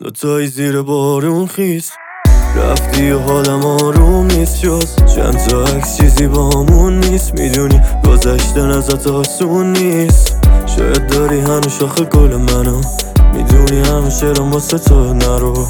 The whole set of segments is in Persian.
دوتایی زیر بارون خیس رفتی و حالم آروم نیست جز چند تا عکس چیزی بامون نیست. میدونی گذشتن ازت آسون نیست. شاید داری هنو شاخه گل منو میدونی همه شعرم واسه تو نرو.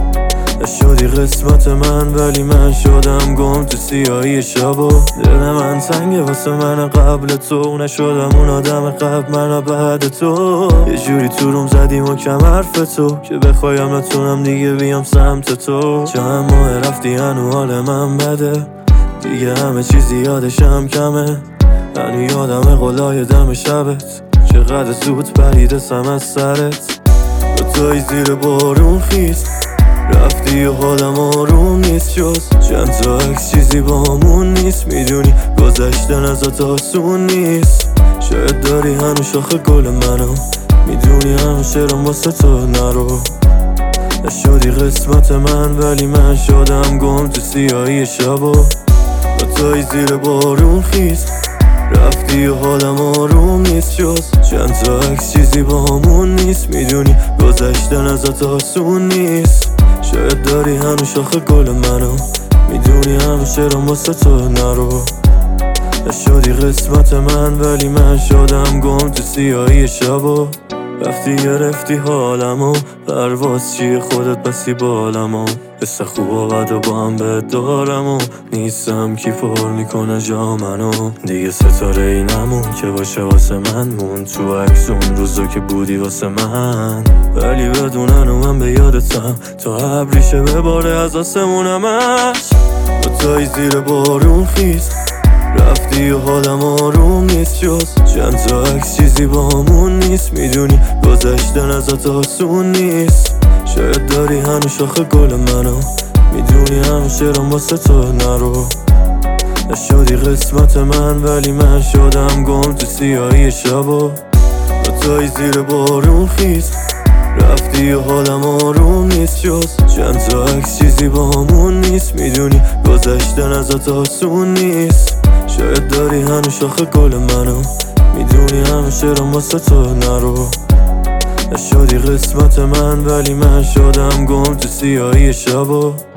نشدی قسمت من ولی من شدم گم تو سیاهی شبا. دل من تنگه واسه من قبل تو نشدم اون آدم قبل من بعد تو. یه جوری تو روم زدیم و کم حرف تو که بخوایم نتونم دیگه بیام سمت تو. چند ماه رفتی هنو حال من بده دیگه همه چیزی یادشم کمه. هنو یادم قلای دم شبت چقدر زود پریدستم از سرت. دوتایی زیر بارون خیس رفتی و حالم آروم نیست جز چند تا عکس چیزی بامون نیست. میدونی گذشتن ازت آسون نیست. شاید داری هنو شاخه گل منو میدونی همه شعرم واسه تو نرو. نشدی قسمت من ولی من شدم گم تو سیاهی شبا. دوتایی زیر بارون خیس رفتی و حالم آروم نیست جز چند تا عکس چیزی بامون نیست. میدونی گذشتن ازت آسون نیست. شاید داری هنو شاخه گل منو میدونی همه شعرم واسه تو نرو. نشدی قسمت من ولی من شدم گم تو سیاهی شبا. رفتی گرفتی حالمو پرواز چیه خودت بسی بالمو. حس خوب و بد و با هم بهت دارم و نیستم کی پر میکنه جا منو. دیگه ستاره ای نمون که باشه واسه من مون تو عکس اون روزو که بودی واسه من. ولی بدونن و من به یادتم تا ابریشه بباره از آسمونمش. دوتایی زیر بارون خیس رفتی و حالم آروم نیست جز چند تا عکس چیزی بامون نیست. میدونی گذشتن ازت آسون نیست. شاید داری هنو شاخه گل منو میدونی همه شعرم واسه تو نرو. نشدی قسمت من ولی من شدم گم تو سیاهی شبا. دوتایی زیر بارون خیس رفتی و حالم آروم نیست جز چند تا عکس چیزی بامون نیست. میدونی گذشتن ازت آسون نیست. شاید داری هنو شاخه گل منو میدونی همه شعرم واسه تو نرو. نشدی قسمت من ولی من شدم گم تو سیاهی شبا.